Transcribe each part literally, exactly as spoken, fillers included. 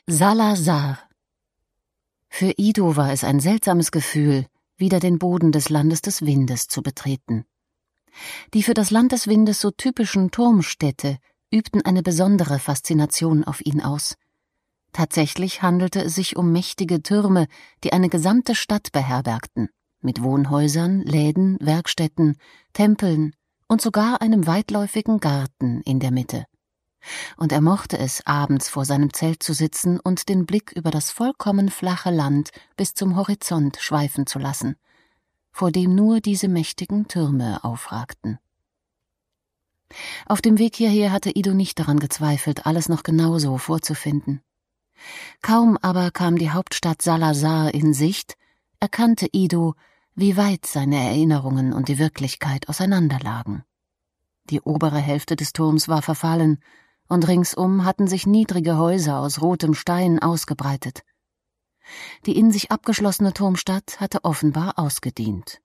Salazar. Für Ido war es ein seltsames Gefühl, wieder den Boden des Landes des Windes zu betreten. Die für das Land des Windes so typischen Turmstädte übten eine besondere Faszination auf ihn aus. Tatsächlich handelte es sich um mächtige Türme, die eine gesamte Stadt beherbergten, mit Wohnhäusern, Läden, Werkstätten, Tempeln und sogar einem weitläufigen Garten in der Mitte. Und er mochte es, abends vor seinem Zelt zu sitzen und den Blick über das vollkommen flache Land bis zum Horizont schweifen zu lassen, vor dem nur diese mächtigen Türme aufragten. Auf dem Weg hierher hatte Ido nicht daran gezweifelt, alles noch genauso vorzufinden. Kaum aber kam die Hauptstadt Salazar in Sicht, erkannte Ido, wie weit seine Erinnerungen und die Wirklichkeit auseinanderlagen. Die obere Hälfte des Turms war verfallen, und ringsum hatten sich niedrige Häuser aus rotem Stein ausgebreitet. Die in sich abgeschlossene Turmstadt hatte offenbar ausgedient.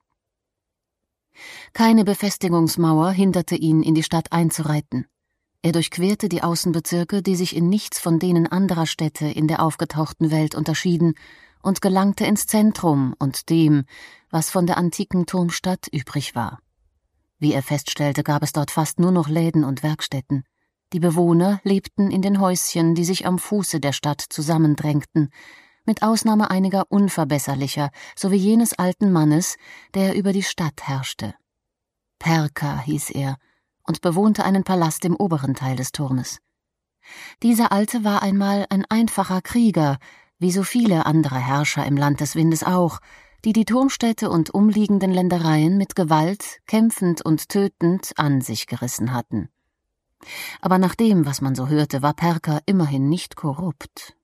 Keine Befestigungsmauer hinderte ihn, in die Stadt einzureiten. Er durchquerte die Außenbezirke, die sich in nichts von denen anderer Städte in der aufgetauchten Welt unterschieden, und gelangte ins Zentrum und dem, was von der antiken Turmstadt übrig war. Wie er feststellte, gab es dort fast nur noch Läden und Werkstätten. Die Bewohner lebten in den Häuschen, die sich am Fuße der Stadt zusammendrängten, mit Ausnahme einiger Unverbesserlicher, sowie jenes alten Mannes, der über die Stadt herrschte. Perka hieß er und bewohnte einen Palast im oberen Teil des Turmes. Dieser Alte war einmal ein einfacher Krieger, wie so viele andere Herrscher im Land des Windes auch, die die Turmstädte und umliegenden Ländereien mit Gewalt, kämpfend und tötend an sich gerissen hatten. Aber nach dem, was man so hörte, war Perka immerhin nicht korrupt.